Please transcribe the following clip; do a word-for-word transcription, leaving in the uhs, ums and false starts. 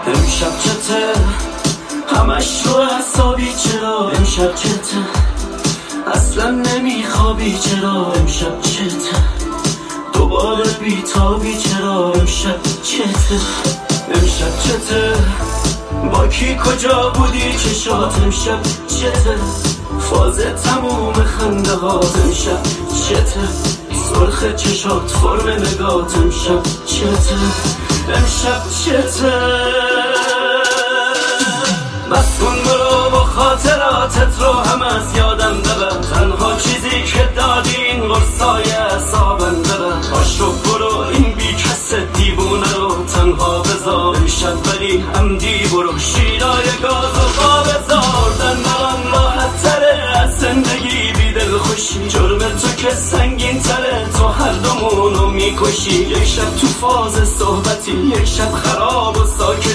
امشب چته همش رو حسابی، چرا امشب چته اصلا نمیخوابی، چرا امشب چته دوباره بیتابی، چرا امشب چته امشب چته با کی کجا بودی چشات، امشب چته فاز تموم خنده هات، امشب چته سرخ چشات فرم نگات، امشب چته امشب چته بس کن برو با خاطراتت رو هم از یادم ببر، تنها چیزی که دادی این قرصای اعصابم ببر، باش رو برو این بی کس دیوونه رو تنها بذار، امشب ولی عمدی برو شیرای گاز و قا بذار، دندان راحت تره از زندگی بی دل خوشی، جرم تو که سنگین تره تو هر دومونو میکشی، یک شب تو فاز صحبتی یک شب خراب و ساکت